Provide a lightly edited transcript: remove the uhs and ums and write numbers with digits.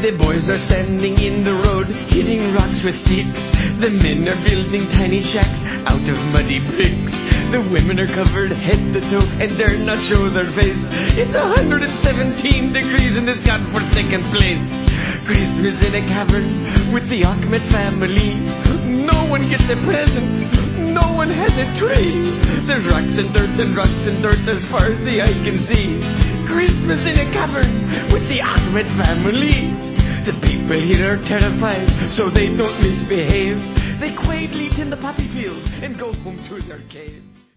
The boys are standing in the road, hitting rocks with sticks. The men are building tiny shacks out of muddy bricks. The women are covered head to toe and dare not show their face. It's 117 degrees in this godforsaken place. Christmas in a cavern with the Ahmed family. No one gets a present, no one has a tree. There's rocks and dirt as far as the eye can see. Christmas in a cavern with the Ahmed family. The people here are terrified, so they don't misbehave. They quietly tend the poppy fields and go home to their caves.